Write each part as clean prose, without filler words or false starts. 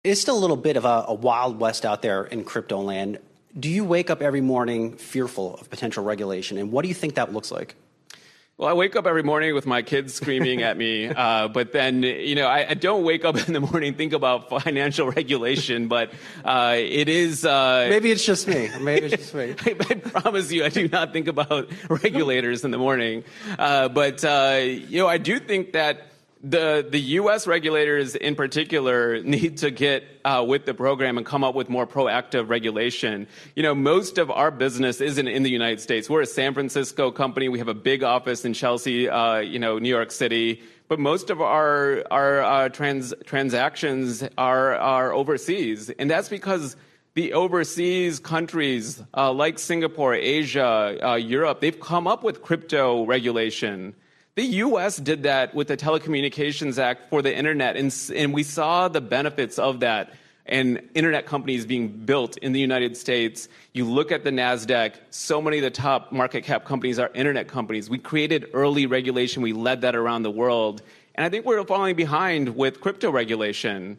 It's still a little bit of a wild west out there in crypto land. Do you wake up every morning fearful of potential regulation, and what do you think that looks like? Well, I wake up every morning with my kids screaming at me, but then, I don't wake up in the morning think about financial regulation, but it is... Maybe it's just me. Maybe it's just me. I promise you, I do not think about regulators in the morning. But I do think that the U.S. regulators in particular need to get with the program and come up with more proactive regulation. Most of our business isn't in the United States. We're a San Francisco company. We have a big office in Chelsea, New York City. But most of our transactions are overseas. And that's because the overseas countries like Singapore, Asia, Europe, they've come up with crypto regulation. The U.S. did that with the Telecommunications Act for the Internet, and we saw the benefits of that and Internet companies being built in the United States. You look at the NASDAQ, so many of the top market cap companies are Internet companies. We created early regulation. We led that around the world. And I think we're falling behind with crypto regulation.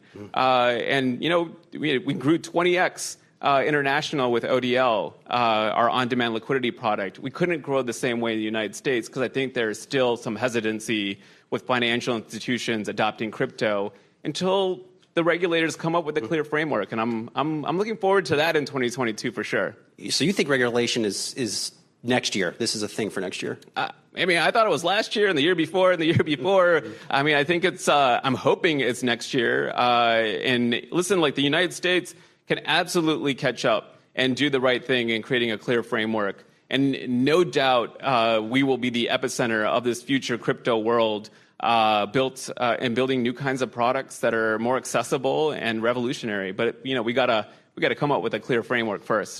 We grew 20x. International with ODL, our on-demand liquidity product. We couldn't grow the same way in the United States because I think there's still some hesitancy with financial institutions adopting crypto until the regulators come up with a clear framework. And I'm looking forward to that in 2022 for sure. So you think regulation is next year? This is a thing for next year? I thought it was last year and the year before and the year before. I think it's, I'm hoping it's next year. And listen, the United States can absolutely catch up and do the right thing in creating a clear framework. And no doubt we will be the epicenter of this future crypto world built and building new kinds of products that are more accessible and revolutionary. But, we gotta come up with a clear framework first.